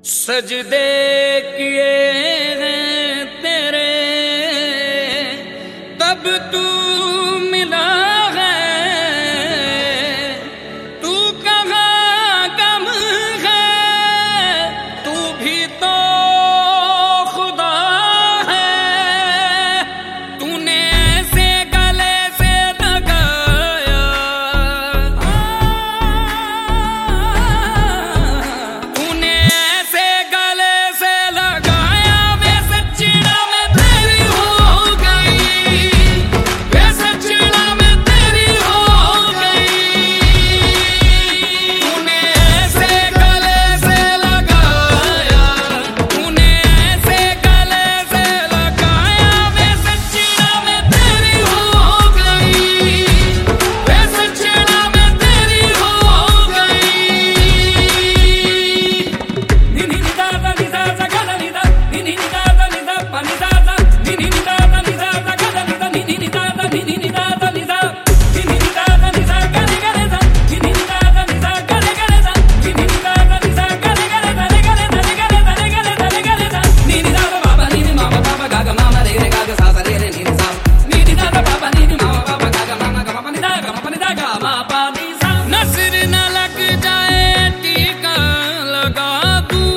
सजदे किए हैं तेरे तब तू मिला है, तू कहाँ गम है, तू भी तो खुदा है। तूने ऐसे गले से लगाया, तूने ऐसे गले से लगाया, वे सच्चिड़ा में तेरी हो गई, वे सच्चिड़ा में तेरी हो गई। तूने ऐसे गले से लगाया, तूने ऐसे गले से लगाया, वे सच्चिड़ा में तेरी हो गई, वे सच्चिड़ा में तेरी हो गई। नी नी दा दा नी दा दा गा दा नी दा, नी नी दा दा नी दा पा नी दा दा, नी नी दा दा नी दा दा गा दा नी दा, नी नी दा दा नी नी दा दा नी दा, नी नी दा दा नी दा गा रे गा रे दा, नी नी दा दा नी दा गा रे गा रे दा, नी नी दा दा नी दा गा रे गा रे दा रे गा रे दा रे गा रे दा रे गा रे दा रे गा रे दा, नी नी दा दा बाबा नी नी मामा बाबा गा गा मामा रे रे गा गा सा सा रे रे नी नी सा, नी नी दा दा बाबा नी नी मामा बाबा गा गा मामा गा मा नी दा गा मा नी दा गा मा पा नी सा। नजर न लग जाए टीका लगा दूं,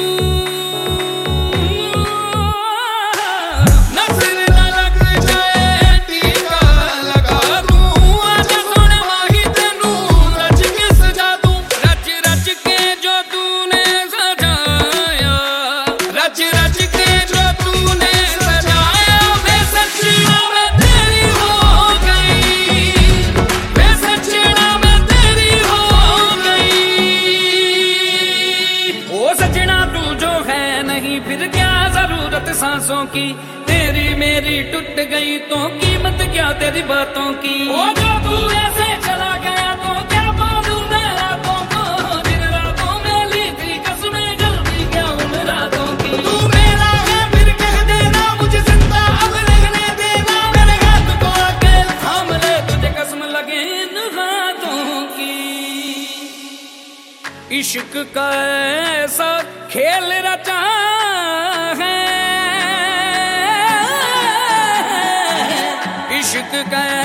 नजर न लग जाए टीका लगा दूं, आजा सोने माही तेनू रच के सजा दूं, रच रच के जो तूने सजाया, रच रच के जो तूने सजाया, वे सच्चिड़ा में तेरी हो गई, वे सच्चिड़ा में तेरी हो गई। ओ सच्चिड़ा तू जो है नहीं फिर क्या जरूरत सांसों की, तेरी मेरी टूट गई तो कीमत क्या तेरी बातों की। ओ जो तू ऐसे चला गया तो क्या बोलूं मैं रातों को, जिन रातों में ली थी कसमें जल्दी क्या उन रातों की। तू मेरा है फिर कह देना मुझे जिंदा अब रहने देना, मेरे हाथ को आके थाम ले तुझे कसम लगे इन हाथों की। इश्क का ऐसा खेल रचा है, इश्क का